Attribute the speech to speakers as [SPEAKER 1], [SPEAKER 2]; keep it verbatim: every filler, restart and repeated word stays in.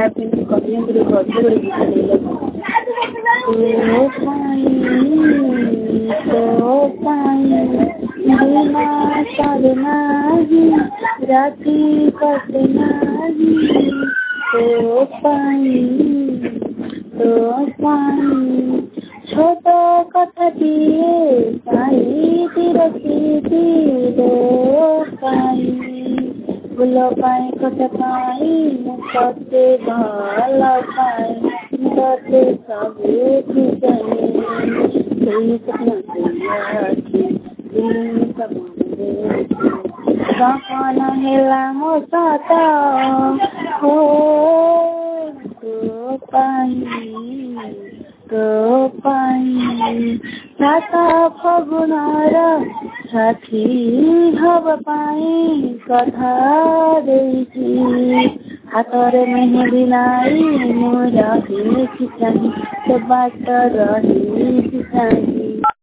[SPEAKER 1] କିନ୍ତୁ କବିୟତ୍ରୀ ଗଦ୍ୟ ଗୋଟେ ଗୀତ ଦେଇଲେ ତୋ ପାଇଁ ତୋ ପାଇଁ ଦିନ ସରେ ନାହିଁ ରାତି କଟେ ନାହିଁ ତୋ ପାଇଁ ତୋ ପାଇଁ ଛୋଟ କଥାଟିଏ ପାଇଟି ରଖିଛି ତୋ ପାଇଁ फूल पाए कट पाई तोते भल पाए तोते सबू सपन हेला मो सत हो तो पाई तो पाई सात फगुणर साथी हब पाई कथा देइछि हातरे मेहंदी नाई मोर रही चाही तो बाट रही चाही।